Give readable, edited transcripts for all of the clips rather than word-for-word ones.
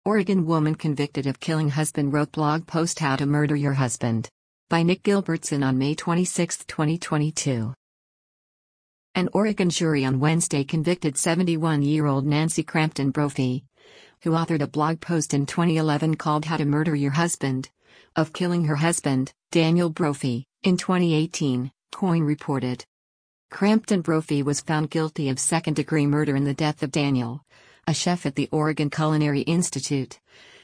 Oregon woman convicted of killing husband wrote blog post How to Murder Your Husband. By Nick Gilbertson on May 26, 2022. An Oregon jury on Wednesday convicted 71-year-old Nancy Crampton Brophy, who authored a blog post in 2011 called How to Murder Your Husband, of killing her husband, Daniel Brophy, in 2018, KOIN reported. Crampton Brophy was found guilty of second-degree murder in the death of Daniel, a chef at the Oregon Culinary Institute,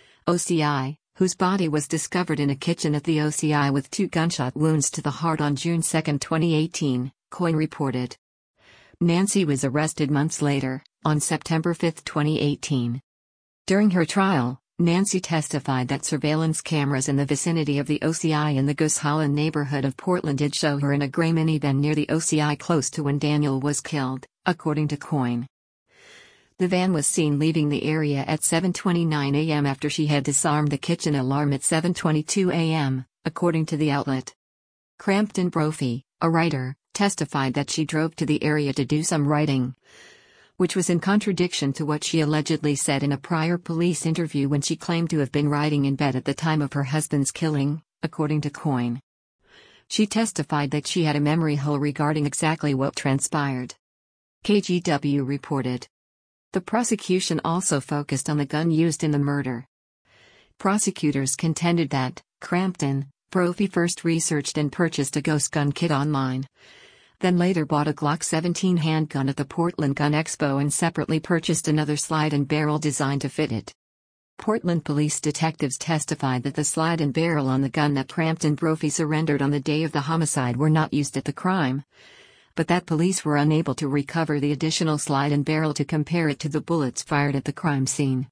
OCI, whose body was discovered in a kitchen at the OCI with 2 gunshot wounds to the heart on June 2, 2018, KOIN reported. Nancy was arrested months later, on September 5, 2018. During her trial, Nancy testified that surveillance cameras in the vicinity of the OCI in the Goose Holland neighborhood of Portland did show her in a gray minivan near the OCI close to when Daniel was killed, according to KOIN. The van was seen leaving the area at 7:29 a.m. after she had disarmed the kitchen alarm at 7:22 a.m., according to the outlet. Crampton Brophy, a writer, testified that she drove to the area to do some writing, which was in contradiction to what she allegedly said in a prior police interview when she claimed to have been writing in bed at the time of her husband's killing, according to KOIN. She testified that she had a memory hole regarding exactly what transpired. KGW reported. The prosecution also focused on the gun used in the murder. Prosecutors contended that Crampton Brophy first researched and purchased a ghost gun kit online, then later bought a Glock 17 handgun at the Portland Gun Expo and separately purchased another slide and barrel designed to fit it. Portland police detectives testified that the slide and barrel on the gun that Crampton Brophy surrendered on the day of the homicide were not used at the crime, but that police were unable to recover the additional slide and barrel to compare it to the bullets fired at the crime scene.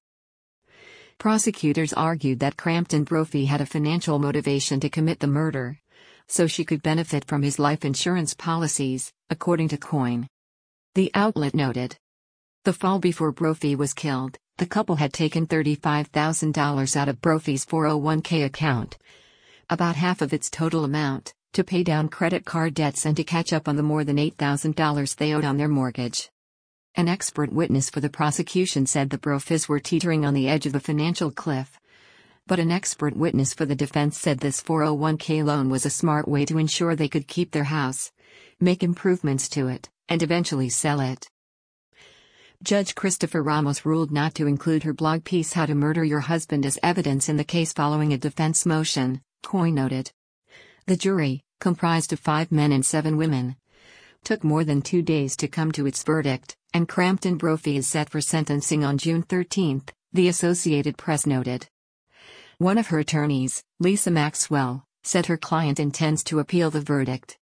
Prosecutors argued that Crampton Brophy had a financial motivation to commit the murder, so she could benefit from his life insurance policies, according to KOIN. The outlet noted. The fall before Brophy was killed, the couple had taken $35,000 out of Brophy's 401k account, about half of its total amount, to pay down credit card debts and to catch up on the more than $8,000 they owed on their mortgage. An expert witness for the prosecution said the Brophys were teetering on the edge of a financial cliff, but an expert witness for the defense said this 401k loan was a smart way to ensure they could keep their house, make improvements to it, and eventually sell it. Judge Christopher Ramos ruled not to include her blog piece How to Murder Your Husband as evidence in the case following a defense motion, KOIN noted. The jury, comprised of 5 men and 7 women, took more than 2 days to come to its verdict, and Crampton Brophy is set for sentencing on June 13, the Associated Press noted. One of her attorneys, Lisa Maxwell, said her client intends to appeal the verdict.